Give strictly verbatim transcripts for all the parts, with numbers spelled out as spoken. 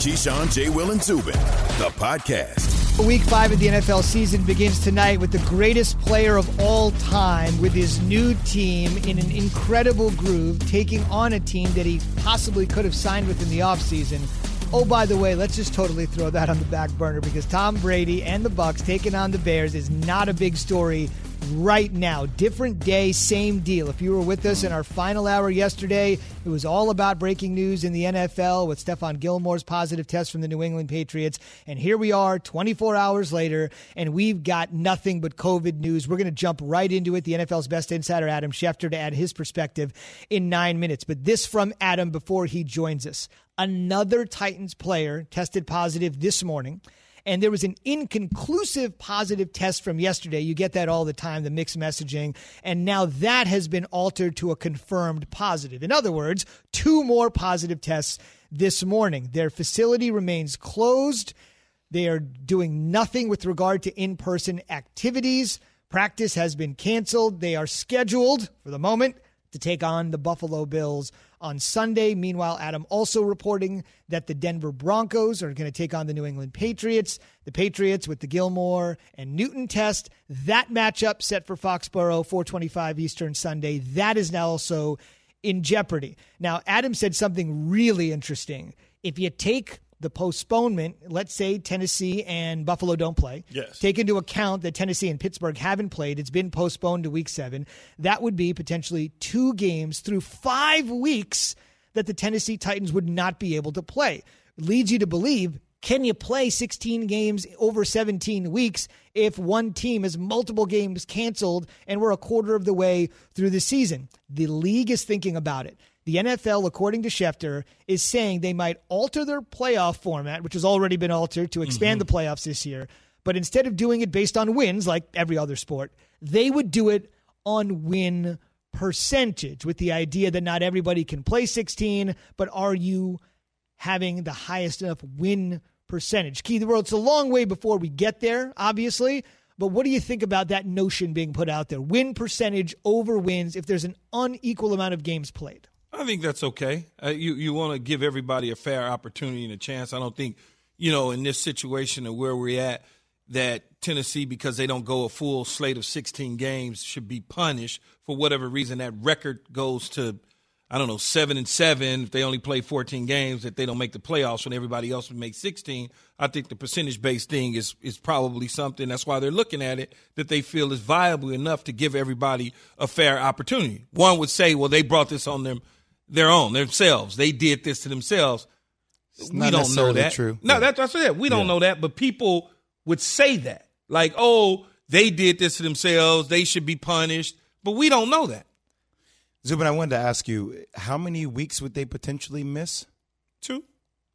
Keyshawn, J. Will, and Zubin, the podcast. Week five of the N F L season begins tonight with the greatest player of all time with his new team in an incredible groove, taking on a team that he possibly could have signed with in the offseason. Oh, by the way, let's just totally throw that on the back burner because Tom Brady and the Bucs taking on the Bears is not a big story right now. Different day, same deal. If you were with us in our final hour yesterday, it was all about breaking news in the N F L with Stephon Gilmore's positive test from the New England Patriots. And here we are twenty-four hours later, and we've got nothing but COVID news. We're going to jump right into it. The N F L's best insider, Adam Schefter, to add his perspective in nine minutes. But this from Adam before he joins us. Another Titans player tested positive this morning. And there was an inconclusive positive test from yesterday. You get that all the time, the mixed messaging. And now that has been altered to a confirmed positive. In other words, two more positive tests this morning. Their facility remains closed. They are doing nothing with regard to in-person activities. Practice has been canceled. They are scheduled, for the moment, to take on the Buffalo Bills on Sunday. Meanwhile, Adam also reporting that the Denver Broncos are going to take on the New England Patriots. The Patriots with the Gilmore and Newton test. That matchup set for Foxborough, four twenty-five Eastern Sunday. That is now also in jeopardy. Now, Adam said something really interesting. If you take the postponement, let's say Tennessee and Buffalo don't play. Yes. Take into account that Tennessee and Pittsburgh haven't played. It's been postponed to week seven. That would be potentially two games through five weeks that the Tennessee Titans would not be able to play. Leads you to believe, can you play sixteen games over seventeen weeks if one team has multiple games canceled and we're a quarter of the way through the season? The league is thinking about it. The N F L, according to Schefter, is saying they might alter their playoff format, which has already been altered to expand mm-hmm. the playoffs this year. But instead of doing it based on wins, like every other sport, they would do it on win percentage with the idea that not everybody can play sixteen, but are you having the highest enough win percentage? Key, the world, it's a long way before we get there, obviously. But what do you think about that notion being put out there? Win percentage over wins if there's an unequal amount of games played. I think that's okay. Uh, you you want to give everybody a fair opportunity and a chance. I don't think, you know, in this situation of where we're at, that Tennessee, because they don't go a full slate of sixteen games, should be punished for whatever reason. That record goes to, I don't know, seven and seven. If they only play fourteen games, that they don't make the playoffs when everybody else would make sixteen. I think the percentage-based thing is is probably something. That's why they're looking at it, that they feel is viable enough to give everybody a fair opportunity. One would say, well, they brought this on them. Their own, themselves. They did this to themselves. It's we not don't know that. True. No, yeah. that's what I said. We don't yeah. know that, but people would say that. Like, oh, they did this to themselves. They should be punished. But we don't know that. Zubin, I wanted to ask you, how many weeks would they potentially miss? Two.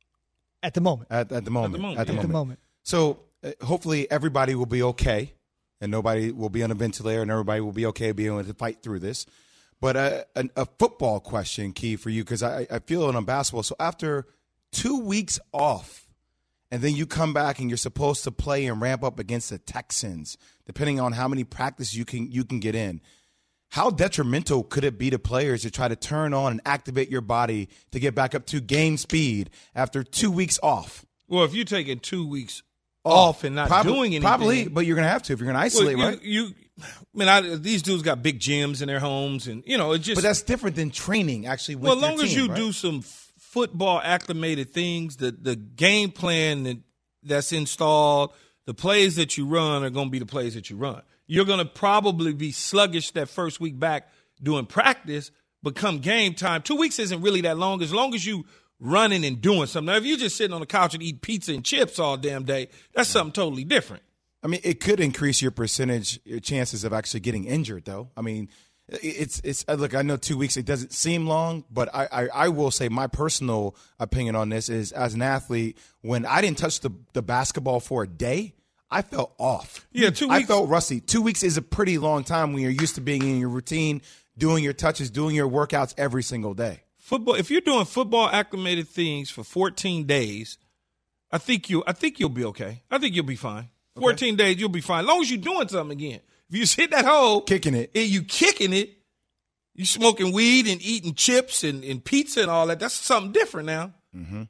At the moment. At, at the moment. At the moment. At the, yeah. moment. At the moment. So uh, hopefully everybody will be okay, and nobody will be on a ventilator, and everybody will be okay being able to fight through this. But a, a, a football question, Key, for you, because I, I feel it on basketball. So after two weeks off, and then you come back and you're supposed to play and ramp up against the Texans, depending on how many practices you can you can get in, how detrimental could it be to players to try to turn on and activate your body to get back up to game speed after two weeks off? Well, if you're taking two weeks off and not probably, doing anything. Probably, but you're going to have to if you're going to isolate, well, you, right? You, I mean, I, these dudes got big gyms in their homes, and, you know, it just. But that's different than training, actually, with well, as your long as team, you right? do some f- football acclimated things, the, the game plan that, that's installed, the plays that you run are going to be the plays that you run. You're going to probably be sluggish that first week back doing practice, but come game time, two weeks isn't really that long, as long as you running and doing something. Now, if you're just sitting on the couch and eat pizza and chips all damn day, that's something totally different. I mean, it could increase your percentage, your chances of actually getting injured, though. I mean, it's it's look, I know two weeks, it doesn't seem long, but I, I, I will say my personal opinion on this is, as an athlete, when I didn't touch the, the basketball for a day, I felt off. Yeah, two weeks. I felt rusty. Two weeks is a pretty long time when you're used to being in your routine, doing your touches, doing your workouts every single day. Football. If you're doing football acclimated things for fourteen days, I think you. I think you'll be okay. I think you'll be fine. Okay. fourteen days, you'll be fine. As long as you're doing something again. If you just hit that hole, kicking it, and you kicking it, you smoking weed and eating chips and, and pizza and all that. That's something different now. Mm-hmm.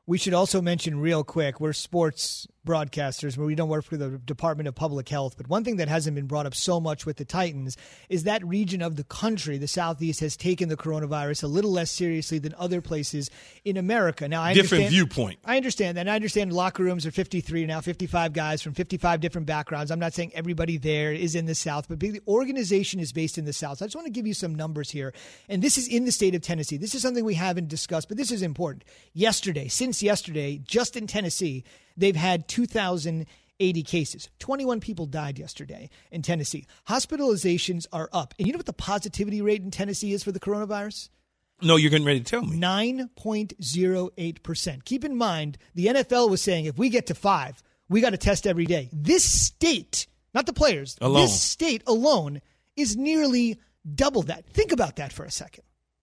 We should also mention real quick, we're sports broadcasters where we don't work for the Department of Public Health. But one thing that hasn't been brought up so much with the Titans is that region of the country, the Southeast, has taken the coronavirus a little less seriously than other places in America. Now, I different understand, viewpoint. I understand that. And I understand locker rooms are fifty-three now, fifty-five guys from fifty-five different backgrounds. I'm not saying everybody there is in the South, but the organization is based in the South. So I just want to give you some numbers here. And this is in the state of Tennessee. This is something we haven't discussed, but this is important. Yesterday, since yesterday, just in Tennessee, they've had two thousand eighty cases. twenty-one people died yesterday in Tennessee. Hospitalizations are up. And you know what the positivity rate in Tennessee is for the coronavirus? No, you're getting ready to tell me. nine point oh eight percent. Keep in mind, the N F L was saying if we get to five, we got to test every day. This state, not the players, alone. This state alone is nearly double that. Think about that for a second.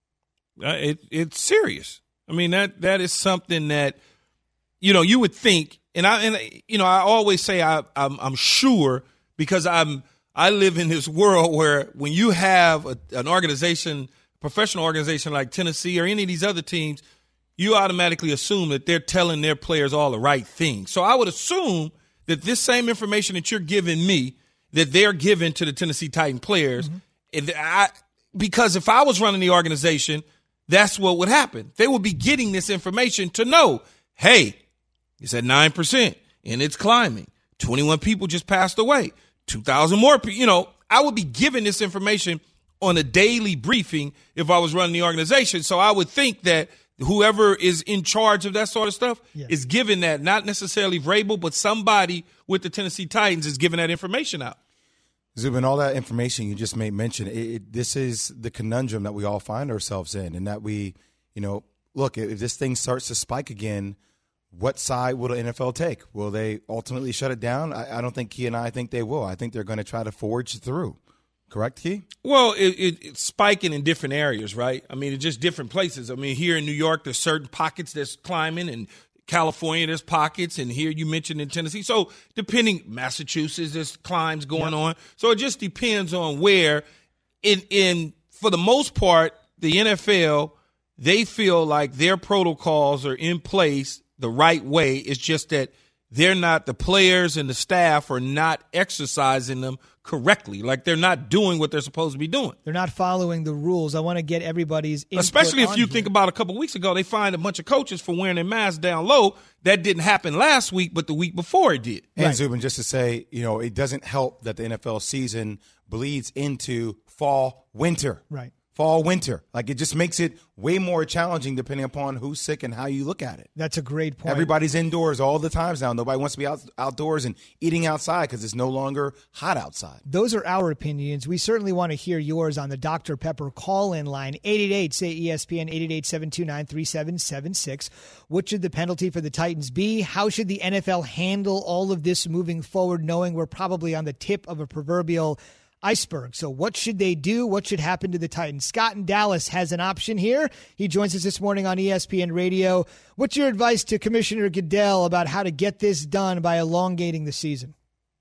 Uh, it, it's serious. I mean, that that is something that, you know, you would think, and I, and you know, I always say I, I'm, I'm sure because I'm, I live in this world where when you have a, an organization, professional organization like Tennessee or any of these other teams, you automatically assume that they're telling their players all the right things. So I would assume that this same information that you're giving me, that they're giving to the Tennessee Titan players, mm-hmm. and I, because if I was running the organization, that's what would happen. They would be getting this information to know, hey, it's at nine percent and it's climbing. twenty-one people just passed away. two thousand more people. You know, I would be given this information on a daily briefing if I was running the organization. So I would think that whoever is in charge of that sort of stuff yes. is giving that, not necessarily Vrabel, but somebody with the Tennessee Titans is giving that information out. Zubin, all that information you just made mention, it, it, this is the conundrum that we all find ourselves in, and that we, you know, look, if this thing starts to spike again, what side will the N F L take? Will they ultimately shut it down? I, I don't think Key and I think they will. I think they're going to try to forge through. Correct, Key? Well, it, it, it's spiking in different areas, right? I mean, it's just different places. I mean, here in New York, there's certain pockets that's climbing, and California, there's pockets, and here you mentioned in Tennessee. So depending, Massachusetts, there's climbs going yep. on. So it just depends on where. In in for the most part, the N F L, they feel like their protocols are in place the right way. It's just that they're not, the players and the staff are not exercising them correctly. Like they're not doing what they're supposed to be doing. They're not following the rules. I want to get everybody's input. Especially if on you here. think about a couple weeks ago, they fined a bunch of coaches for wearing their masks down low. That didn't happen last week, but the week before it did. And right. Zubin, just to say, you know, it doesn't help that the N F L season bleeds into fall, winter. Right. Fall, winter. Like, it just makes it way more challenging depending upon who's sick and how you look at it. That's a great point. Everybody's indoors all the times now. Nobody wants to be out, outdoors and eating outside because it's no longer hot outside. Those are our opinions. We certainly want to hear yours on the Doctor Pepper call-in line, eight eight eight, say E S P N, eight eight eight, seven two nine, three seven seven six. What should the penalty for the Titans be? How should the N F L handle all of this moving forward, knowing we're probably on the tip of a proverbial iceberg? So what should they do? What should happen to the Titans? Scott in Dallas has an option here. He joins us this morning on E S P N Radio. What's your advice to Commissioner Goodell about how to get this done by elongating the season?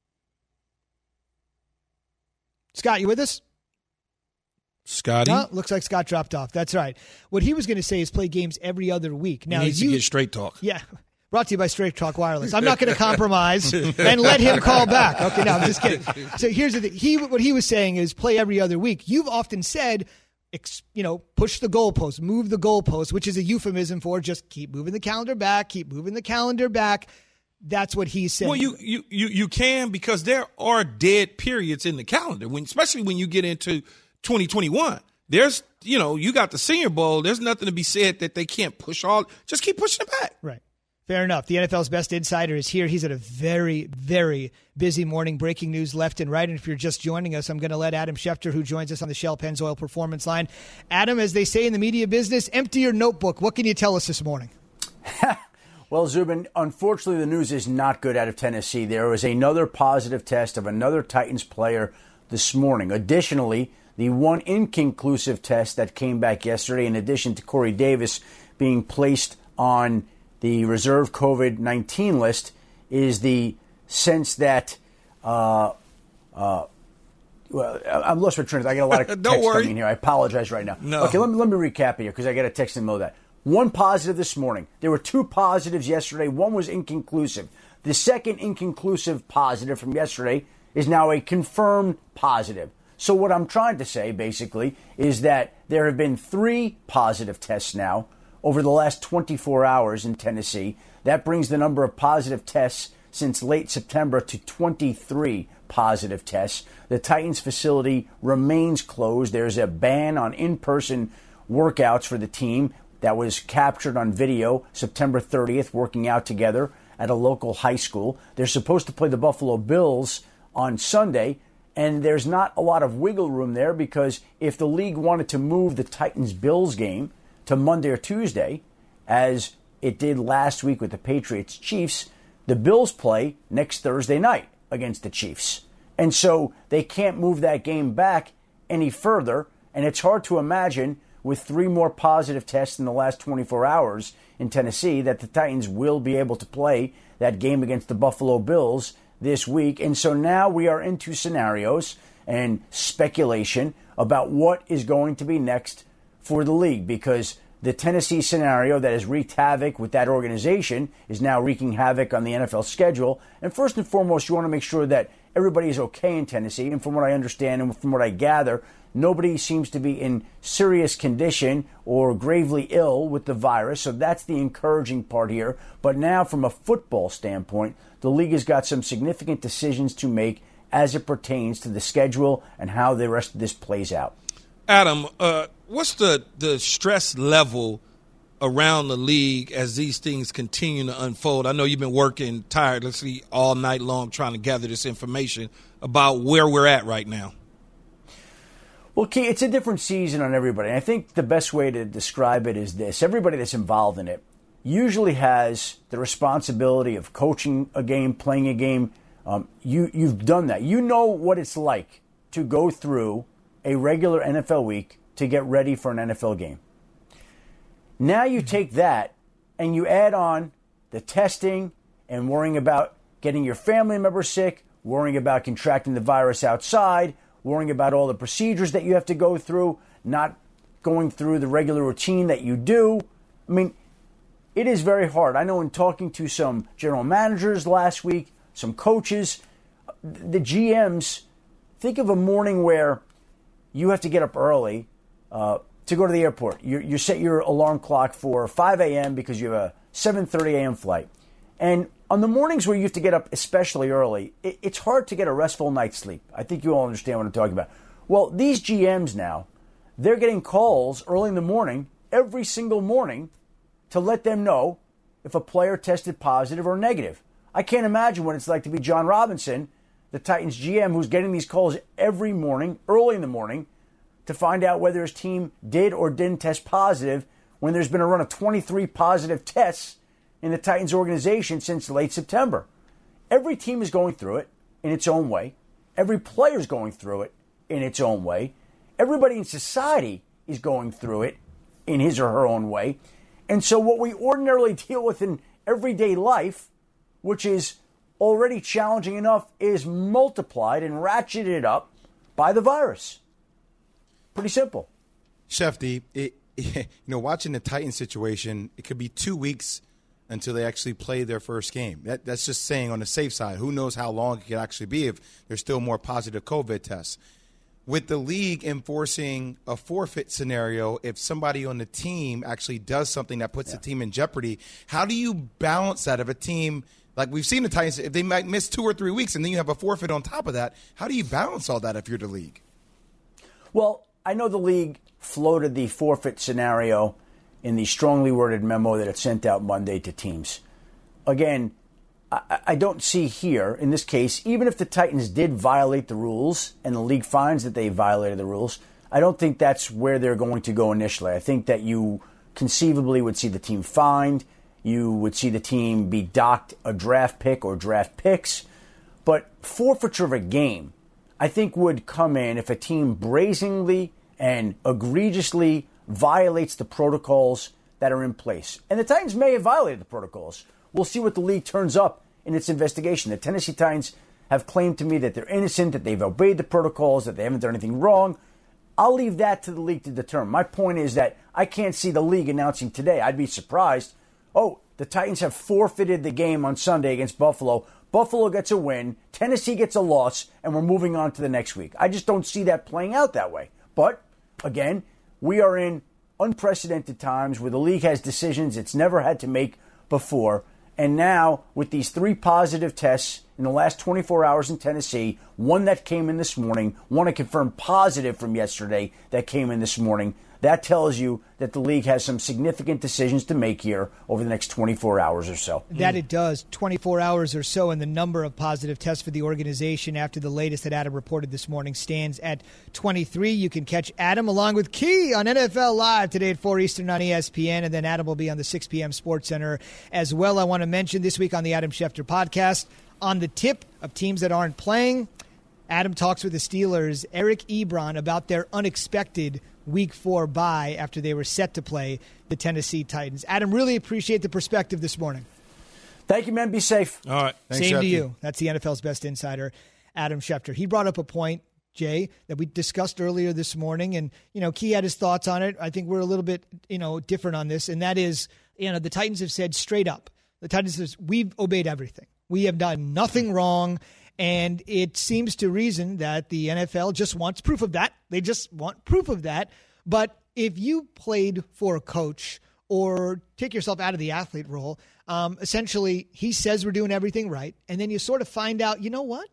Scott, you with us? Scotty? No, looks like Scott dropped off. That's right. What he was going to say is play games every other week. Now, he needs you, to get straight talk. Yeah. Brought to you by Straight Talk Wireless. I'm not going to compromise and let him call back. Okay, no, I'm just kidding. So here's the thing. He, what he was saying is play every other week. You've often said, you know, push the goalpost, move the goalpost, which is a euphemism for just keep moving the calendar back, keep moving the calendar back. That's what he's saying. Well, you you you, you can, because there are dead periods in the calendar, when, especially when you get into twenty twenty-one. There's, you know, you got the Senior Bowl. There's nothing to be said that they can't push all. Just keep pushing it back. Right. Fair enough. The N F L's best insider is here. He's at a very, very busy morning, breaking news left and right. And if you're just joining us, I'm going to let Adam Schefter, who joins us on the Shell Pennzoil Performance Line. Adam, as they say in the media business, empty your notebook. What can you tell us this morning? Well, Zubin, unfortunately, the news is not good out of Tennessee. There was another positive test of another Titans player this morning. Additionally, the one inconclusive test that came back yesterday, in addition to Corey Davis being placed on the reserve COVID nineteen list, is the sense that, uh, uh, well, I'm lost for train. I got a lot of text coming in here. I apologize right now. No. Okay, let me let me recap here because I got a text in the middle of that. One positive this morning. There were two positives yesterday. One was inconclusive. The second inconclusive positive from yesterday is now a confirmed positive. So what I'm trying to say, basically, is that there have been three positive tests now over the last twenty-four hours in Tennessee. That brings the number of positive tests since late September to twenty-three positive tests. The Titans facility remains closed. There's a ban on in-person workouts for the team that was captured on video September thirtieth, working out together at a local high school. They're supposed to play the Buffalo Bills on Sunday, and there's not a lot of wiggle room there because if the league wanted to move the Titans-Bills game to Monday or Tuesday, as it did last week with the Patriots-Chiefs, the Bills play next Thursday night against the Chiefs. And so they can't move that game back any further, and it's hard to imagine with three more positive tests in the last twenty-four hours in Tennessee that the Titans will be able to play that game against the Buffalo Bills this week. And so now we are into scenarios and speculation about what is going to be next for the league, because the Tennessee scenario that has wreaked havoc with that organization is now wreaking havoc on the N F L schedule. And first and foremost, you want to make sure that everybody is okay in Tennessee. And from what I understand and from what I gather, nobody seems to be in serious condition or gravely ill with the virus. So that's the encouraging part here. But now from a football standpoint, the league has got some significant decisions to make as it pertains to the schedule and how the rest of this plays out. Adam, uh, what's the, the stress level around the league as these things continue to unfold? I know you've been working tirelessly all night long trying to gather this information about where we're at right now. Well, Key, it's a different season on everybody. I think the best way to describe it is this. Everybody that's involved in it usually has the responsibility of coaching a game, playing a game. Um, you, you've done that. You know what it's like to go through a regular N F L week to get ready for an N F L game. Now you take that and you add on the testing and worrying about getting your family member sick, worrying about contracting the virus outside, worrying about all the procedures that you have to go through, not going through the regular routine that you do. I mean, it is very hard. I know in talking to some general managers last week, some coaches, the G Ms, think of a morning where you have to get up early uh, to go to the airport. You, you set your alarm clock for five a.m. because you have a seven thirty a.m. flight. And on the mornings where you have to get up especially early, it, it's hard to get a restful night's sleep. I think you all understand what I'm talking about. Well, these G Ms now, they're getting calls early in the morning, every single morning, to let them know if a player tested positive or negative. I can't imagine what it's like to be John Robinson, the Titans G M, who's getting these calls every morning, early in the morning, to find out whether his team did or didn't test positive when there's been a run of twenty-three positive tests in the Titans organization since late September. Every team is going through it in its own way. Every player is going through it in its own way. Everybody in society is going through it in his or her own way. And so what we ordinarily deal with in everyday life, which is already challenging enough, is multiplied and ratcheted up by the virus. Pretty simple. Chef D, it, you know, watching the Titans situation, it could be two weeks until they actually play their first game. That, that's just saying on the safe side. Who knows how long it could actually be if there's still more positive COVID tests. With the league enforcing a forfeit scenario, if somebody on the team actually does something that puts yeah. the team in jeopardy, how do you balance that if a team, like we've seen the Titans, if they might miss two or three weeks and then you have a forfeit on top of that, how do you balance all that if you're the league? Well, I know the league floated the forfeit scenario in the strongly worded memo that it sent out Monday to teams. Again, I, I don't see here, in this case, even if the Titans did violate the rules and the league finds that they violated the rules, I don't think that's where they're going to go initially. I think that you conceivably would see the team fined. You would see the team be docked a draft pick or draft picks. But forfeiture of a game, I think, would come in if a team brazenly and egregiously violates the protocols that are in place. And the Titans may have violated the protocols. We'll see what the league turns up in its investigation. The Tennessee Titans have claimed to me that they're innocent, that they've obeyed the protocols, that they haven't done anything wrong. I'll leave that to the league to determine. My point is that I can't see the league announcing today. I'd be surprised. Oh, the Titans have forfeited the game on Sunday against Buffalo. Buffalo gets a win, Tennessee gets a loss, and we're moving on to the next week. I just don't see that playing out that way. But, again, we are in unprecedented times where the league has decisions it's never had to make before. And now, with these three positive tests in the last twenty-four hours in Tennessee, one that came in this morning, one a confirmed positive from yesterday that came in this morning, that tells you that the league has some significant decisions to make here over the next twenty-four hours or so. That it does, twenty-four hours or so, and the number of positive tests for the organization after the latest that Adam reported this morning stands at twenty-three. You can catch Adam along with Key on N F L Live today at four Eastern on E S P N, and then Adam will be on the six p.m. Sports Center as well. I want to mention this week on the Adam Schefter podcast, on the tip of teams that aren't playing, Adam talks with the Steelers' Eric Ebron about their unexpected Week four bye after they were set to play the Tennessee Titans. Adam, really appreciate the perspective this morning. Thank you, man. Be safe. All right. Thanks, Same Shefty. to you. That's the N F L's best insider, Adam Schefter. He brought up a point, Jay, that we discussed earlier this morning, and, you know, Key had his thoughts on it. I think we're a little bit, you know, different on this, and that is, you know, the Titans have said straight up, the Titans have, we've obeyed everything. We have done nothing wrong. And it seems to reason that the N F L just wants proof of that. They just want proof of that. But if you played for a coach or take yourself out of the athlete role, um, essentially he says we're doing everything right. And then you sort of find out, you know what?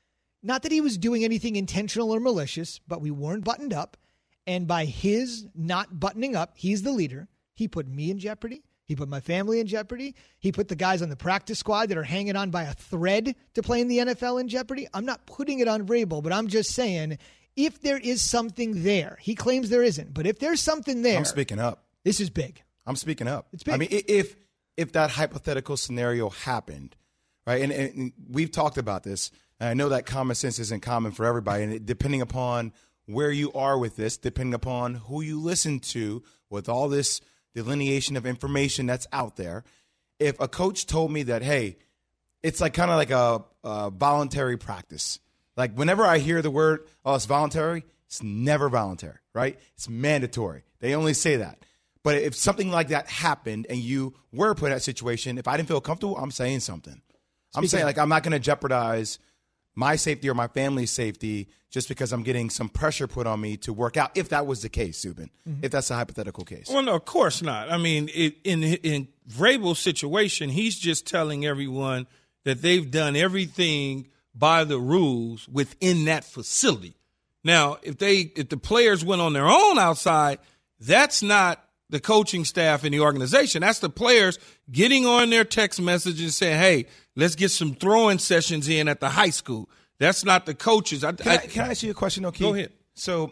Not that he was doing anything intentional or malicious, but we weren't buttoned up. And by his not buttoning up, he's the leader. He put me in jeopardy. He put my family in jeopardy. He put the guys on the practice squad that are hanging on by a thread to play in the N F L in jeopardy. I'm not putting it on Vrabel, but I'm just saying, if there is something there, he claims there isn't, but if there's something there, I'm speaking up. This is big. I'm speaking up. It's big. I mean, i- if if that hypothetical scenario happened, right, and, and we've talked about this, and I know that common sense isn't common for everybody, and it, depending upon where you are with this, depending upon who you listen to, with all this delineation of information that's out there, if a coach told me that, hey, it's like kind of like a, a voluntary practice. Like whenever I hear the word, oh, it's voluntary, it's never voluntary, right? It's mandatory. They only say that. But if something like that happened and you were put in that situation, if I didn't feel comfortable, I'm saying something. I'm Speaking saying, of- like, I'm not going to jeopardize my safety or my family's safety just because I'm getting some pressure put on me to work out, if that was the case, Subin, Mm-hmm. if that's a hypothetical case. Well, no, of course not. I mean, it, in in Vrabel's situation, he's just telling everyone that they've done everything by the rules within that facility. Now, if they if the players went on their own outside, that's not the coaching staff and the organization. That's the players getting on their text messages saying, hey, let's get some throwing sessions in at the high school. That's not the coaches. I, Can I, can I ask you a question, though, Keith? Go ahead. So,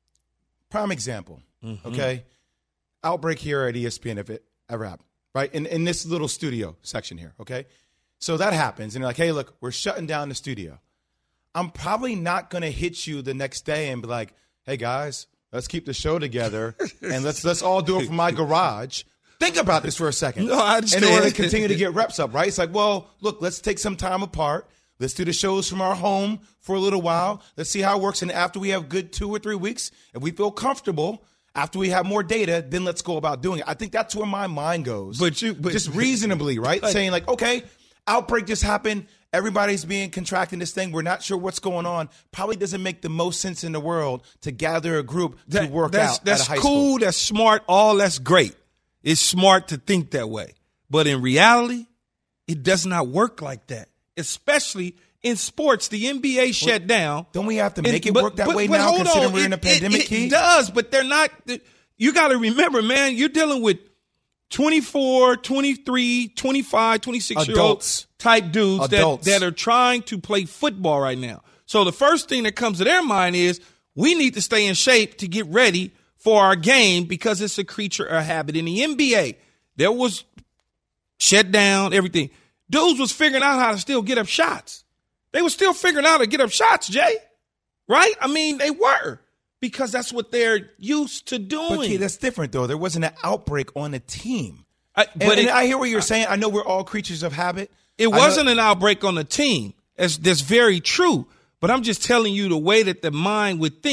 prime example, Mm-hmm. okay? Outbreak here at E S P N, if it ever happened, right? In, in this little studio section here, okay? So that happens, and you're like, hey, look, we're shutting down the studio. I'm probably not going to hit you the next day and be like, hey, guys, let's keep the show together, and let's let's all do it from my garage. Think about this for a second. No, I understand. In order to continue to get reps up, right? It's like, well, look, let's take some time apart. Let's do the shows from our home for a little while. Let's see how it works. And after we have good two or three weeks, if we feel comfortable, after we have more data, then let's go about doing it. I think that's where my mind goes. But you- but- just reasonably, right? Like- Saying like, okay, outbreak just happened. Everybody's being contracting this thing. We're not sure what's going on. Probably doesn't make the most sense in the world to gather a group to That- work that's, out That's at a high cool. school. That's smart. All that's great. It's smart to think that way. But in reality, it does not work like that, especially in sports. The N B A shut down. Don't we have to And- make it but- work that but- way but now, hold considering on. we're in a It- pandemic, it, Keith? it does, but they're not. You got to remember, man, you're dealing with twenty-four, twenty-three, twenty-five, twenty-six-year-old Adults. type dudes that, Adults. that are trying to play football right now. So the first thing that comes to their mind is we need to stay in shape to get ready for our game because it's a creature of habit. In the N B A, there was shut down, everything. Dudes was figuring out how to still get up shots. They were still figuring out how to get up shots, Jay. Right? I mean, they were. Because that's what they're used to doing. But Keith, that's different, though. There wasn't an outbreak on the team. I- And, but and it- I hear what you're saying. I know we're all creatures of habit. It I know- wasn't an outbreak on the team. That's, that's very true. But I'm just telling you the way that the mind would think.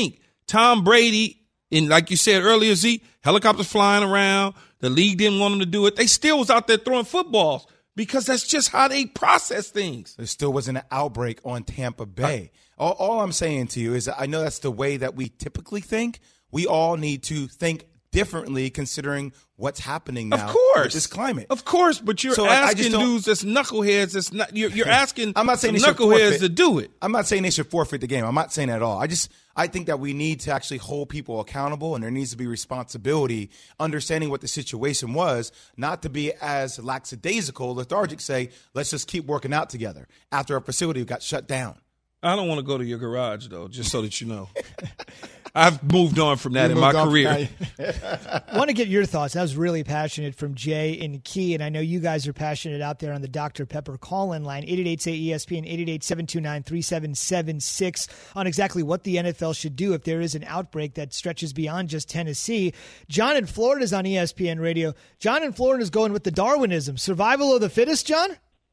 Tom Brady, and like you said earlier, Z, helicopters flying around. The league didn't want him to do it. They still was out there throwing footballs because that's just how they process things. There still wasn't an outbreak on Tampa Bay. I, all, all I'm saying to you is that I know that's the way that we typically think. We all need to think differently considering what's happening now of course. with this climate. Of course, but you're so asking dudes that's knuckleheads. That's not. You're, you're asking. I'm not saying they knuckleheads to do it. I'm not saying they should forfeit the game. I'm not saying that at all. I just I think that we need to actually hold people accountable, and there needs to be responsibility, understanding what the situation was, not to be as lackadaisical, lethargic. Say, let's just keep working out together after a facility got shut down. I don't want to go to your garage though, just so that you know. I've moved on from that you in my career. I want to get your thoughts. That was really passionate from Jay and Key, and I know you guys are passionate out there on the Doctor Pepper call-in line, eight eight eight, say E S P N, eight eight eight, seven two nine, three seven seven six, on exactly what the N F L should do if there is an outbreak that stretches beyond just Tennessee. John in Florida is on E S P N Radio. John in Florida is going with the Darwinism. Survival of the fittest, John?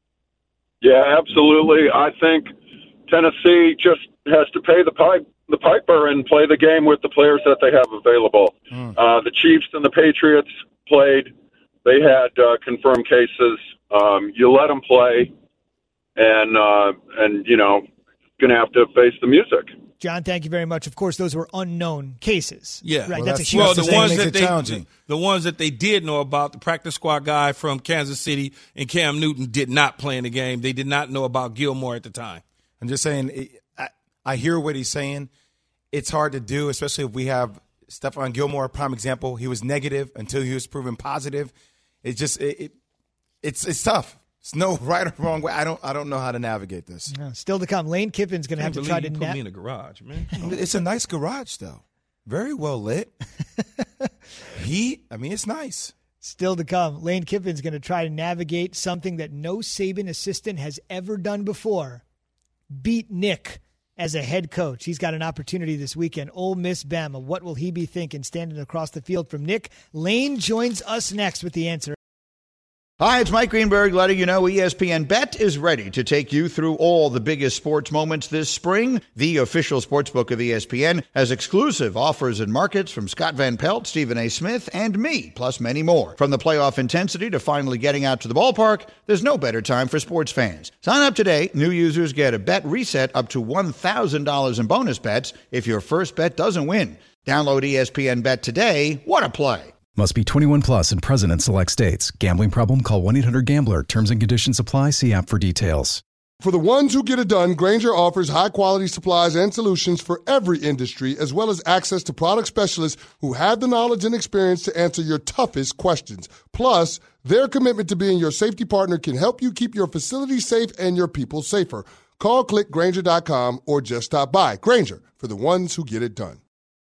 Yeah, absolutely. I think Tennessee just has to pay the pipe. the piper and play the game with the players that they have available. Mm. Uh, the Chiefs and the Patriots played. They had uh, confirmed cases. Um, you let them play, and, uh, and you know, going to have to face the music. John, thank you very much. Of course, those were unknown cases. Yeah. Right. Well, that's, that's a huge well, the ones that they, they, the ones that they did know about, the practice squad guy from Kansas City and Cam Newton did not play in the game. They did not know about Gilmore at the time. I'm just saying, I, I hear what he's saying. It's hard to do, especially if we have Stephon Gilmore, prime example. He was negative until he was proven positive. It's just it, it it's it's tough. It's no right or wrong way. I don't I don't know how to navigate this. Yeah, still to come. Lane Kiffin's going to have to try to put na- me in a garage, man. It's a nice garage though, very well lit. Heat. I mean, it's nice. Still to come. Lane Kiffin's going to try to navigate something that no Saban assistant has ever done before. Beat Nick as a head coach. He's got an opportunity this weekend. Ole Miss Bama. What will he be thinking standing across the field from Nick? Lane joins us next with the answer. Hi, it's Mike Greenberg letting you know E S P N Bet is ready to take you through all the biggest sports moments this spring. The official sportsbook of E S P N has exclusive offers and markets from Scott Van Pelt, Stephen A. Smith, and me, plus many more. From the playoff intensity to finally getting out to the ballpark, there's no better time for sports fans. Sign up today. New users get a bet reset up to one thousand dollars in bonus bets if your first bet doesn't win. Download E S P N Bet today. What a play. Must be twenty-one plus and present in select states. Gambling problem? Call one eight hundred gambler. Terms and conditions apply. See app for details. For the ones who get it done, Grainger offers high-quality supplies and solutions for every industry, as well as access to product specialists who have the knowledge and experience to answer your toughest questions. Plus, their commitment to being your safety partner can help you keep your facility safe and your people safer. Call click Grainger dot com or just stop by. Grainger, for the ones who get it done.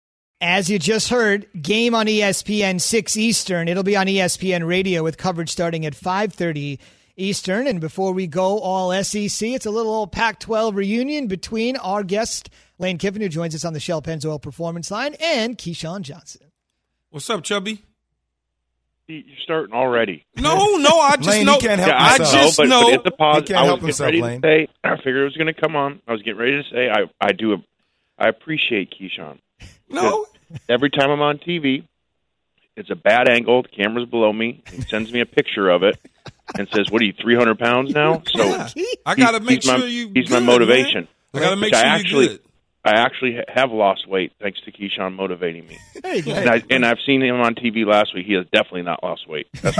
As you just heard, game on E S P N six Eastern. It'll be on E S P N Radio with coverage starting at five thirty Eastern. And before we go all S E C, it's a little old Pac twelve reunion between our guest, Lane Kiffin, who joins us on the Shell Pennzoil Performance Line, and Keyshawn Johnson. What's up, Chubby? You're starting already. No, no, I just Lane, know. He can't help I himself. just but, know. But it's a pause. He can't I was help getting himself, ready Lane. to say, I figured it was going to come on. I was getting ready to say, I, I do. A, I appreciate Keyshawn. No. Every time I'm on T V, it's a bad angle. The camera's below me. He sends me a picture of it and says, "What are you, three hundred pounds now?" So yeah. I got to make he's my, sure you. He's good, my motivation. Man. I got to make Which sure I you actually, good. I actually have lost weight thanks to Keyshawn motivating me. There you go. And, I, and I've seen him on T V last week. He has definitely not lost weight. That's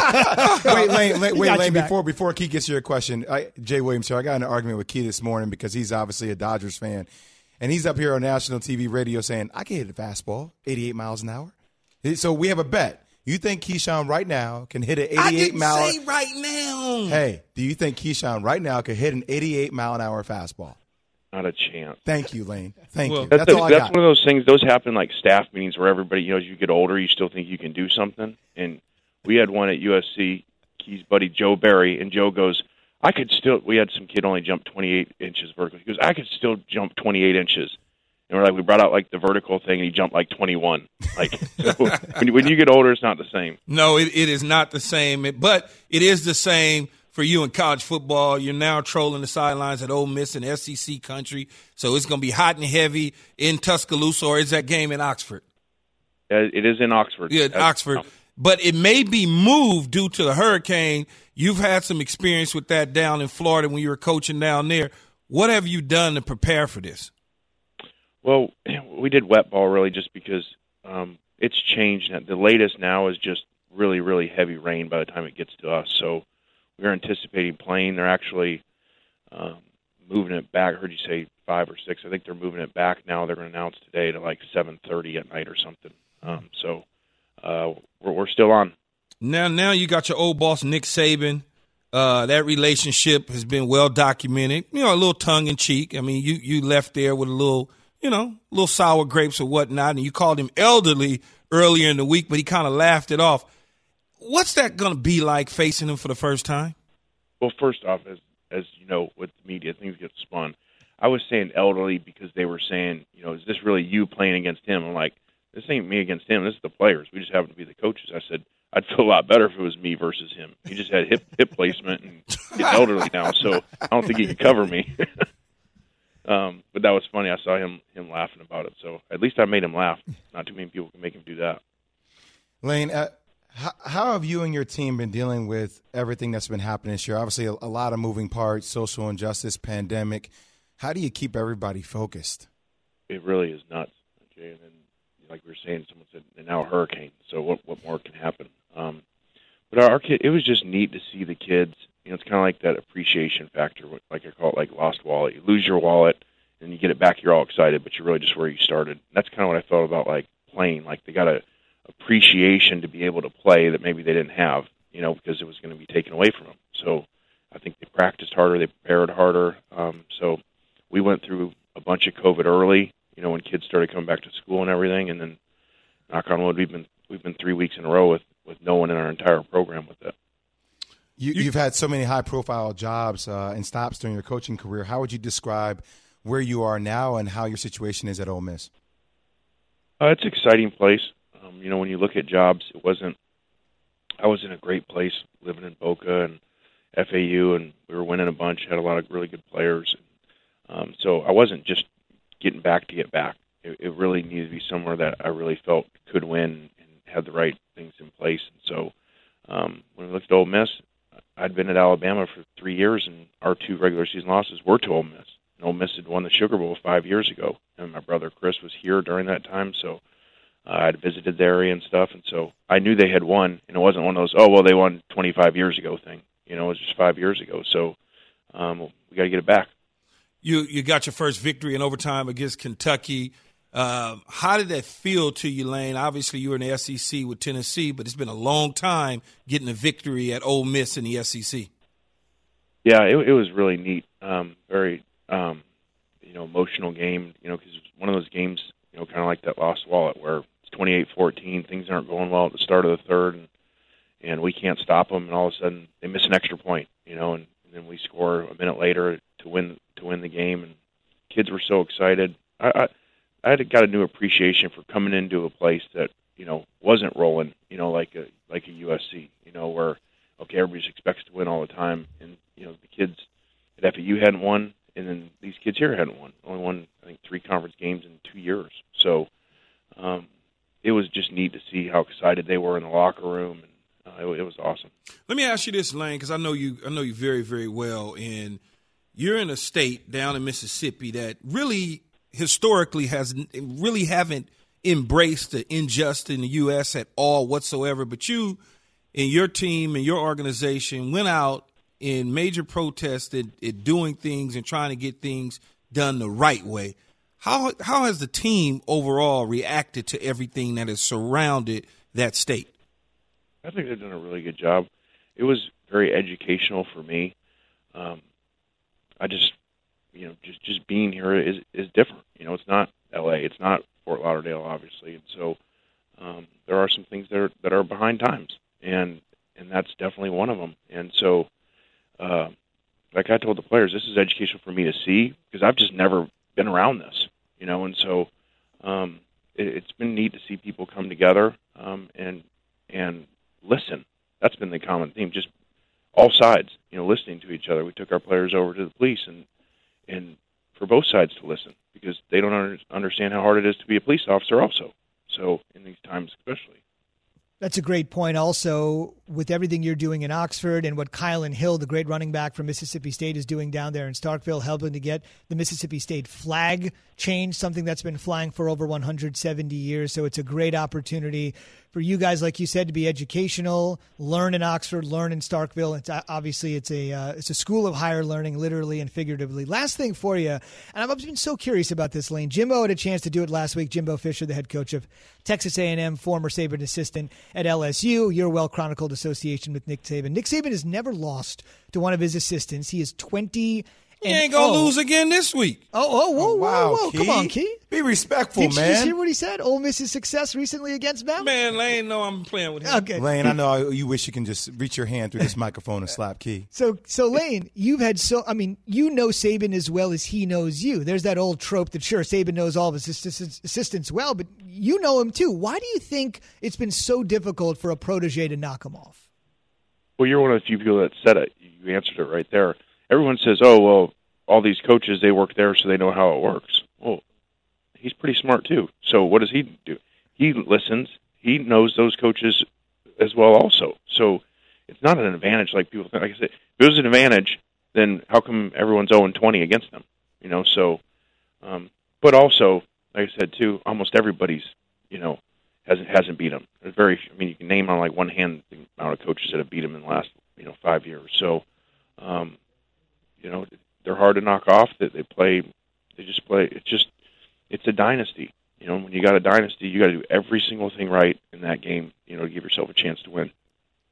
wait, Lane, Lane, wait, got Lane you back. before before Key gets to your question, I, Jay Williams here. I got in an argument with Key this morning because he's obviously a Dodgers fan. And he's up here on national T V radio saying, I can hit a fastball, eighty-eight miles an hour. So we have a bet. You think Keyshawn right now can hit an eighty-eight mile? I didn't say right now. Hey, do you think Keyshawn right now can hit an eighty-eight mile an hour fastball? not a chance. Thank you, Lane. Thank well, you. That's, That's a, all I that's got. one of those things. Those happen like staff meetings where everybody, you know, as you get older, you still think you can do something. And we had one at U S C. Key's buddy Joe Barry, and Joe goes, I could still, we had some kid only jump twenty-eight inches vertical. He goes, I could still jump twenty-eight inches. And we're like, we brought out like the vertical thing, and he jumped like twenty-one. Like, so when, when you get older, it's not the same. No, it, it is not the same. It, but it is the same for for you in college football. You're now trolling the sidelines at Ole Miss in S E C country, so it's going to be hot and heavy in Tuscaloosa, or is that game in Oxford? Uh, it is in Oxford. Yeah, That's, Oxford. no. But it may be moved due to the hurricane. You've had some experience with that down in Florida when you were coaching down there. What have you done to prepare for this? Well, we did wet ball really just because um, it's changed. The latest now is just really, really heavy rain by the time it gets to us. So we're anticipating playing. They're actually um, moving it back. I heard you say five or six. I think they're moving it back now. They're going to announce today to like seven thirty at night or something. Um, so uh, we're, we're still on. Now, now you got your old boss, Nick Saban. Uh, that relationship has been well documented. You know, a little tongue in cheek. I mean, you, you left there with a little, you know, little sour grapes or whatnot, and you called him elderly earlier in the week, but he kind of laughed it off. What's that going to be like facing him for the first time? Well, first off, as as you know, with the media, things get spun. I was saying elderly because they were saying, you know, is this really you playing against him? I'm like, this ain't me against him. This is the players. We just happen to be the coaches. I said, I'd feel a lot better if it was me versus him. He just had hip hip placement and he's elderly now, so I don't think he could cover me. um, but that was funny. I saw him him laughing about it, so at least I made him laugh. Not too many people can make him do that. Lane, uh, how, how have you and your team been dealing with everything that's been happening this year? Obviously, a, a lot of moving parts, social injustice, pandemic. How do you keep everybody focused? It really is nuts, Jay. And then, like we were saying, someone said, and now a hurricane. So what what more can happen? Um, but our, our kid, it was just neat to see the kids. You know, it's kind of like that appreciation factor, like I call it, like lost wallet. You lose your wallet, and you get it back. You're all excited, but you're really just where you started. And that's kind of what I felt about like playing. Like they got a appreciation to be able to play that maybe they didn't have, you know, because it was going to be taken away from them. So I think they practiced harder, they prepared harder. Um, so we went through a bunch of COVID early, you know, when kids started coming back to school and everything, and then knock on wood, we've been we've been three weeks in a row with, with no one in our entire program with it. You, you've had so many high-profile jobs uh, and stops during your coaching career. How would you describe where you are now and how your situation is at Ole Miss? Uh, it's an exciting place. Um, you know, when you look at jobs, it wasn't – I was in a great place living in Boca and F A U, and we were winning a bunch, had a lot of really good players. Um, so I wasn't just getting back to get back. It, it really needed to be somewhere that I really felt could win and had the right things in place. And so um, when we looked at Ole Miss, I'd been at Alabama for three years, and our two regular season losses were to Ole Miss. And Ole Miss had won the Sugar Bowl five years ago, and my brother Chris was here during that time, so uh, I'd visited the area and stuff, and so I knew they had won, and it wasn't one of those, oh, well, they won twenty-five years ago thing. You know, it was just five years ago, so um, we got to get it back. You you got your first victory in overtime against Kentucky. Um, how did that feel to you, Lane? Obviously, you were in the S E C with Tennessee, but it's been a long time getting a victory at Ole Miss in the S E C. Yeah, it, it was really neat. Um, very, um, you know, emotional game. You know, because it was one of those games, you know, kind of like that lost wallet where it's twenty-eight fourteen. Things aren't going well at the start of the third, and and we can't stop them. And all of a sudden, they miss an extra point. You know, and, and then we score a minute later to win to win the game. And kids were so excited. I. I I had got a new appreciation for coming into a place that, you know, wasn't rolling, you know, like a like a U S C, you know, where, okay, everybody just expects to win all the time. And, you know, the kids at F A U hadn't won, and then these kids here hadn't won. Only won, I think, three conference games in two years. So um, it was just neat to see how excited they were in the locker room, and uh, it, it was awesome. Let me ask you this, Lane, because I know you I know you very, very well, and you're in a state down in Mississippi that really – historically has really haven't embraced the injustice in the U S at all whatsoever. But you and your team and your organization went out in major protests at, at doing things and trying to get things done the right way. How how has the team overall reacted to everything that has surrounded that state? I think they've done a really good job. It was very educational for me. Um, I just You know, just, just being here is is different. You know, it's not L A, it's not Fort Lauderdale, obviously, and so um, there are some things that are that are behind times, and and that's definitely one of them. And so, uh, like I told the players, this is educational for me to see because I've just never been around this. You know, and so um, it, it's been neat to see people come together um, and and listen. That's been the common theme. Just all sides, you know, listening to each other. We took our players over to the police and and for both sides to listen because they don't under, understand how hard it is to be a police officer also. So in these times especially. That's a great point. Also, with everything you're doing in Oxford and what Kylan Hill, the great running back from Mississippi State, is doing down there in Starkville, helping to get the Mississippi State flag changed, something that's been flying for over one hundred seventy years. So it's a great opportunity for you guys, like you said, to be educational, learn in Oxford, learn in Starkville. It's obviously it's a uh, it's a school of higher learning, literally and figuratively. Last thing for you, and I've been so curious about this, Lane. Jimbo had a chance to do it last week. Jimbo Fisher, the head coach of Texas A and M, former Saban assistant at L S U, your well-chronicled association with Nick Saban. Nick Saban has never lost to one of his assistants. He is twenty. He ain't going to lose again this week. Oh, oh, whoa, Oh, wow, whoa, whoa. Key. Come on, Key. Be respectful, Did you man. just hear what he said? Ole Miss's success recently against Bama? Man, Lane, no, I'm playing with him. Okay. Lane, I know you wish you can just reach your hand through this microphone and slap Key. So, so Lane, you've had so, I mean, you know Saban as well as he knows you. There's that old trope that, sure, Saban knows all of his assistants, assistants well, but you know him too. Why do you think it's been so difficult for a protege to knock him off? Well, you're one of the few people that said it. You answered it right there. Everyone says, oh, well, all these coaches, they work there so they know how it works. Well, he's pretty smart too. So what does he do? He listens. He knows those coaches as well also. So it's not an advantage like people think. Like I said, if it was an advantage, then how come everyone's oh and twenty against them? You know, so, um, but also, like I said too, almost everybody's, you know, hasn't hasn't beat them. There's very, I mean, you can name on like one hand the amount of coaches that have beat them in the last, you know, five years. So, um, you know, they're hard to knock off. That they play, they just play. It's just, it's a dynasty. You know, when you got a dynasty, you got to do every single thing right in that game. You know, to give yourself a chance to win.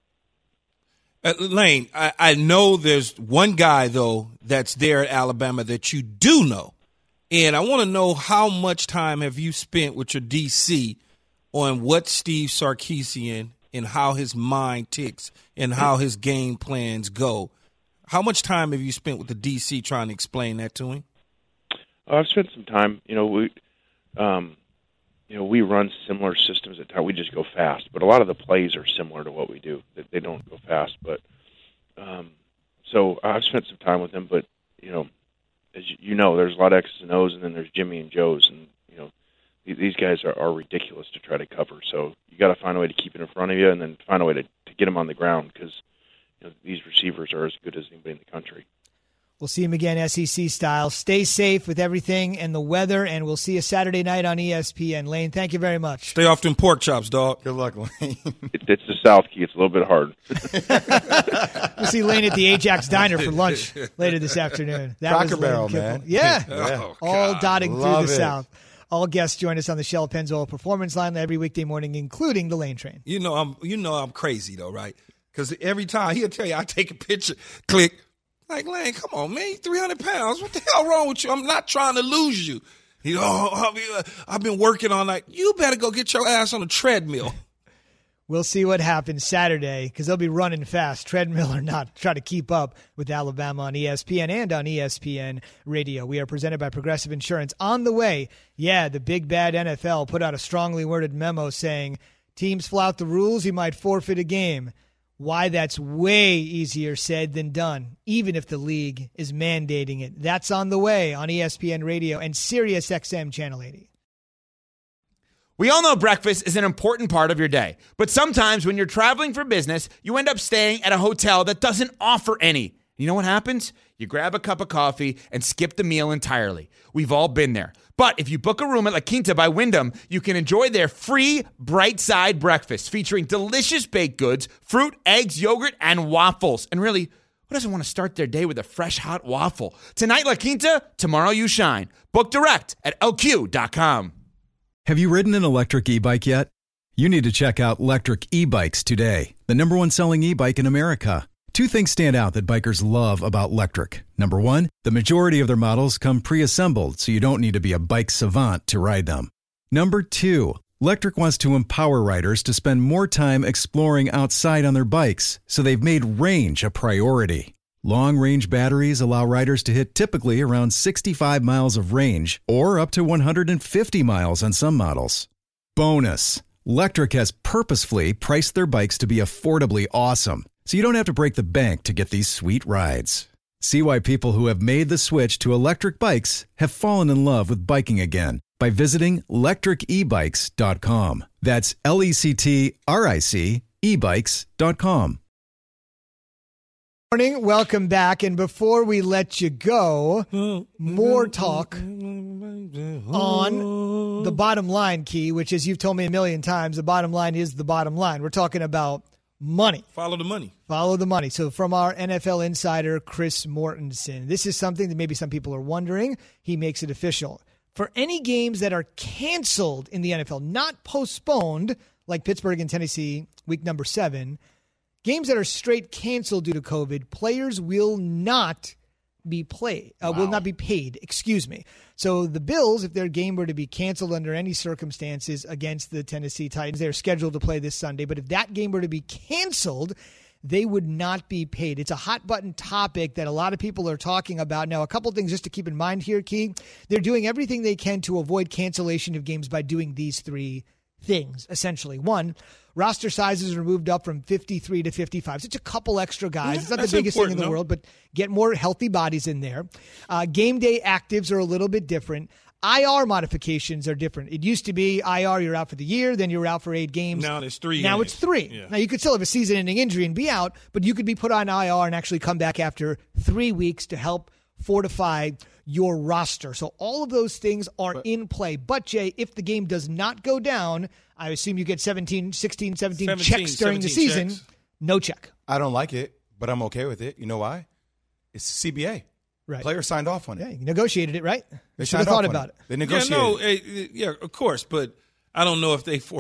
Uh, Lane, I, I know there's one guy though that's there at Alabama that you do know, and I want to know how much time have you spent with your D C on what Steve Sarkisian and how his mind ticks and how his game plans go. How much time have you spent with the D C trying to explain that to him? Uh, I've spent some time. You know, we, um, you know, we run similar systems at times. We just go fast, but a lot of the plays are similar to what we do. They, they don't go fast, but um, so I've spent some time with him. But you know, as you know, there's a lot of X's and O's, and then there's Jimmy and Joe's, and you know, these guys are, are ridiculous to try to cover. So you got to find a way to keep it in front of you, and then find a way to, to get them on the ground because. You know, these receivers are as good as anybody in the country. We'll see him again S E C style. Stay safe with everything and the weather, and we'll see you Saturday night on E S P N. Lane, thank you very much. Stay off them pork chops, dog. Good luck, Lane. it, it's the South Key. It's a little bit hard. We'll see Lane at the Ajax Diner for lunch later this afternoon. That Cracker was Barrel, Lane man. Yeah. Oh, All God. dotting Love through the it. South. All guests join us on the Shell Pennzoil Performance Line every weekday morning, including the Lane Train. You know I'm you know I'm crazy though, right? Because every time he'll tell you, I take a picture, click, like, Lane, come on, man, you three hundred pounds. What the hell wrong with you? I'm not trying to lose you. He, oh, I've been, I've been working all night. You better go get your ass on a treadmill. We'll see what happens Saturday because they'll be running fast, treadmill or not, try to keep up with Alabama on E S P N and on E S P N Radio. We are presented by Progressive Insurance. On the way, yeah, the big bad N F L put out a strongly worded memo saying teams flout the rules, you might forfeit a game. Why that's way easier said than done, even if the league is mandating it. That's on the way on E S P N Radio and Sirius X M Channel eighty. We all know breakfast is an important part of your day, but sometimes when you're traveling for business, you end up staying at a hotel that doesn't offer any. You know what happens? You grab a cup of coffee and skip the meal entirely. We've all been there. But if you book a room at La Quinta by Wyndham, you can enjoy their free Bright Side breakfast featuring delicious baked goods, fruit, eggs, yogurt, and waffles. And really, who doesn't want to start their day with a fresh, hot waffle? Tonight, La Quinta, tomorrow you shine. Book direct at L Q dot com. Have you ridden an electric e-bike yet? You need to check out Lectric E-Bikes today, the number one selling e-bike in America. Two things stand out that bikers love about Lectric. Number one, the majority of their models come pre-assembled, so you don't need to be a bike savant to ride them. Number two, Lectric wants to empower riders to spend more time exploring outside on their bikes, so they've made range a priority. Long-range batteries allow riders to hit typically around sixty-five miles of range or up to one hundred fifty miles on some models. Bonus, Lectric has purposefully priced their bikes to be affordably awesome, so you don't have to break the bank to get these sweet rides. See why people who have made the switch to electric bikes have fallen in love with biking again by visiting electric e bikes dot com. That's L E C T R I C e bikes dot com. Morning, welcome back. And before we let you go, more talk on the bottom line, Key, which, as you've told me a million times, the bottom line is the bottom line. We're talking about money. Follow the money. Follow the money. So from our N F L insider, Chris Mortensen, this is something that maybe some people are wondering. He makes it official. For any games that are canceled in the N F L, not postponed, like Pittsburgh and Tennessee, week number seven, games that are straight canceled due to COVID, players will not be played, uh, wow. will not be paid, excuse me. So the Bills, if their game were to be canceled under any circumstances against the Tennessee Titans, they're scheduled to play this Sunday, but if that game were to be canceled, they would not be paid. It's a hot button topic that a lot of people are talking about. Now, a couple things just to keep in mind here, Key. They're doing everything they can to avoid cancellation of games by doing these three things, essentially. One, roster sizes are moved up from fifty-three to fifty-five. So it's a couple extra guys. Yeah, it's not the biggest thing in the no? world, but get more healthy bodies in there. Uh, game day actives are a little bit different. I R modifications are different. It used to be I R, you're out for the year, then you're out for eight games. Now it's three. Now games. it's three. Yeah. Now you could still have a season-ending injury and be out, but you could be put on I R and actually come back after three weeks to help fortify your roster. So all of those things are but, in play. But, Jay, if the game does not go down, I assume you get seventeen, sixteen, seventeen, seventeen checks during the season. Checks. No check. I don't like it, but I'm okay with it. You know why? It's C B A. Right. Player signed off on it. Yeah, you negotiated it, right? They should have thought off about it. it. They negotiated. Yeah, no, it, yeah, of course, but I don't know if they for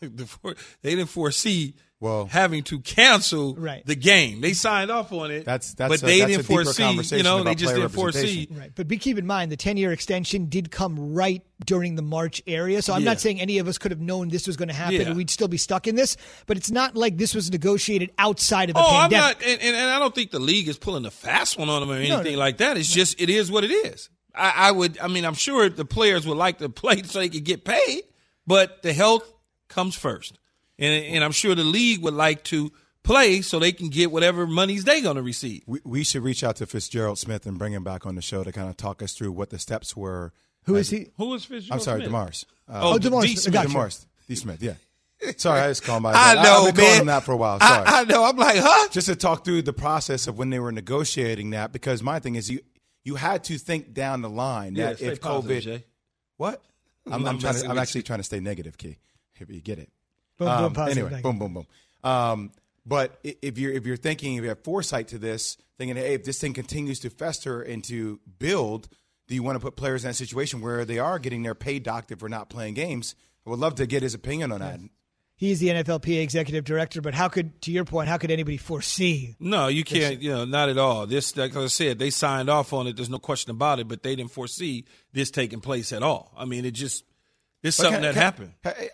they didn't foresee well having to cancel right. the game. They signed off on it. That's that's but a, they that's didn't a deeper foresee. conversation You know, about they just player didn't foresee. Right, but be keep in mind the ten-year extension did come right during the March area. So I'm yeah. not saying any of us could have known this was going to happen yeah. and we'd still be stuck in this. But it's not like this was negotiated outside of the oh, pandemic. I'm not, and, and, and I don't think the league is pulling a fast one on them or anything no, no. like that. It's no. just it is what it is. I, I would. I mean, I'm sure the players would like to play so they could get paid, but the health comes first, and and I'm sure the league would like to play so they can get whatever monies they're going to receive. We, we should reach out to Fitzgerald Smith and bring him back on the show to kind of talk us through what the steps were. Who is he? Who is Fitzgerald I'm sorry, Smith? DeMars. Uh, oh, DeMars. D. Smith. Gotcha. DeMars. D. Smith, yeah. Sorry, I just called him by I know, I've been man. calling him that for a while. Sorry. I, I know. I'm like, huh? Just to talk through the process of when they were negotiating that, because my thing is you you had to think down the line Yeah, that stay if positive, COVID, Jay. what? I'm, I'm I'm, trying messing to, I'm with actually you. trying to stay negative, Key. If you get it. Boom, um, boom, positive, anyway, negative. boom, boom, boom. Um, but i- if you're if you're thinking, if you have foresight to this, thinking, hey, if this thing continues to fester and to build, do you want to put players in that situation where they are getting their pay docked if we're not playing games? I would love to get his opinion on that. He's the N F L P A executive director, but how could, to your point, how could anybody foresee? No, you can't. You know, not at all. This, like I said, they signed off on it. There's no question about it. But they didn't foresee this taking place at all. I mean, it just it's But something can- that can- happened. I- I-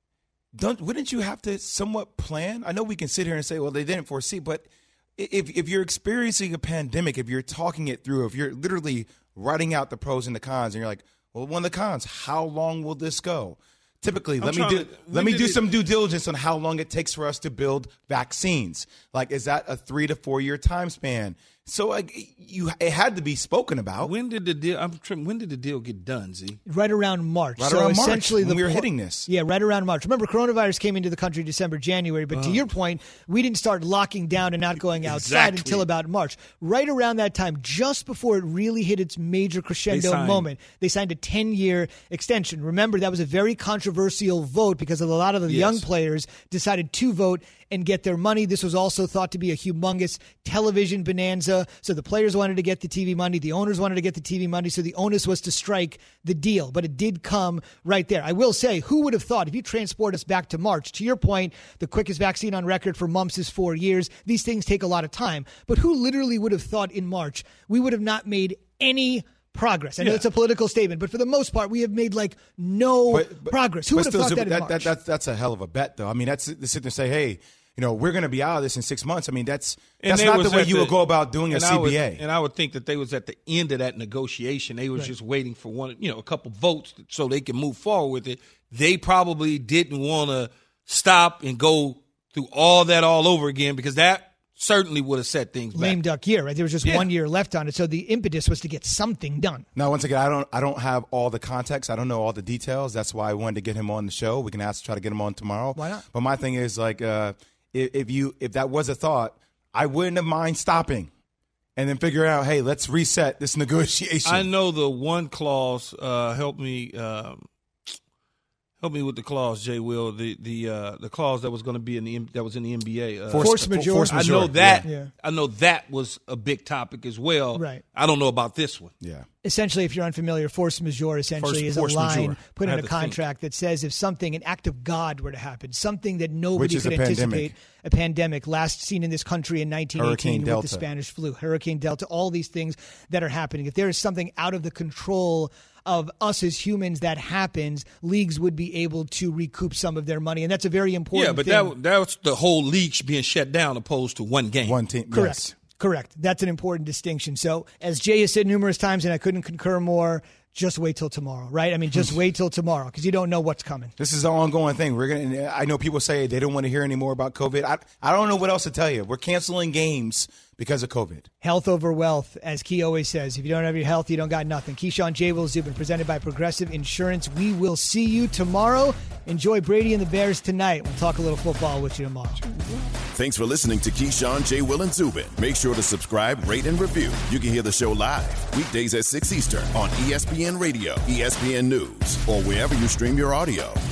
Don't wouldn't you have to somewhat plan? I know we can sit here and say, well, they didn't foresee, but if if you're experiencing a pandemic, if you're talking it through, if you're literally writing out the pros and the cons, and you're like, well, one of the cons, how long will this go? Typically, I'm let me trying do to- let when me did do it- some due diligence on how long it takes for us to build vaccines. Like, is that a three to four year time span? So, like, you it had to be spoken about. When did the deal? I'm tripping. When did the deal get done? Z? Right around March. Right so around March, essentially when the we were po- hitting this. Yeah, right around March. Remember, coronavirus came into the country December, January, but to your point, we didn't start locking down and not going outside Exactly. until about March. Right around that time, just before it really hit its major crescendo signed- moment, they signed a ten-year extension. Remember, that was a very controversial vote because a lot of the Yes. young players decided to vote and get their money. This was also thought to be a humongous television bonanza. So the players wanted to get the T V money. The owners wanted to get the T V money. So the onus was to strike the deal. But it did come right there. I will say, who would have thought, if you transport us back to March, to your point, the quickest vaccine on record for mumps is four years. These things take a lot of time. But who literally would have thought in March we would have not made any progress? I know Yeah. it's a political statement, but for the most part, we have made like no But- but- progress. Who but would have still, thought Zubair, that in that, March? that, that, that's a hell of a bet, though. I mean, that's to sit there and say, hey, you know, we're going to be out of this in six months. I mean, that's And that's they not was the way at you the- would go about doing a and C I would- B A. and I would think that they was at the end of that negotiation. They was Right. just waiting for one, you know, a couple votes so they can move forward with it. They probably didn't want to stop and go through all that all over again because that certainly would have set things back. Lame duck year, right? There was just Yeah. one year left on it, so the impetus was to get something done. Now, once again, I don't I don't have all the context. I don't know all the details. That's why I wanted to get him on the show. We can ask try to get him on tomorrow. Why not? But my thing is like, uh, if, if you if that was a thought, I wouldn't have mind stopping, and then figure out, hey, let's reset this negotiation. I know the one clause uh, helped me. Um, Help me with the clause, Jay Will. The the uh, the clause that was going to be in the that was in the N B A. Uh, Force, force majeure. Force I majeure. know that. Yeah. I know that was a big topic as well. Right. I don't know about this one. Yeah. Essentially, if you're unfamiliar, force majeure essentially Force- is force a line majeure. put I in had a to think. contract that says if something, an act of God were to happen, something that nobody Which is could a anticipate, pandemic. a pandemic, last seen in this country in nineteen eighteen Hurricane with Delta. the Spanish flu, Hurricane Delta, all these things that are happening. If there is something out of the control of us as humans that happens, leagues would be able to recoup some of their money, and that's a very important Yeah, but thing. that that was the whole league being shut down opposed to one game. One team. Correct. Yes. Correct. That's an important distinction. So, as Jay has said numerous times, and I couldn't concur more, just wait till tomorrow, right? I mean, just wait till tomorrow because you don't know what's coming. This is an ongoing thing. We're gonna. I know people say they don't want to hear any more about COVID. I I don't know what else to tell you. We're canceling games because of COVID. Health over wealth, as Key always says. If you don't have your health, you don't got nothing. Keyshawn J. Will Zubin, presented by Progressive Insurance. We will see you tomorrow. Enjoy Brady and the Bears tonight. We'll talk a little football with you tomorrow. Thanks for listening to Keyshawn, J. Will, and Zubin. Make sure to subscribe, rate, and review. You can hear the show live weekdays at six Eastern on E S P N Radio, E S P N News, or wherever you stream your audio.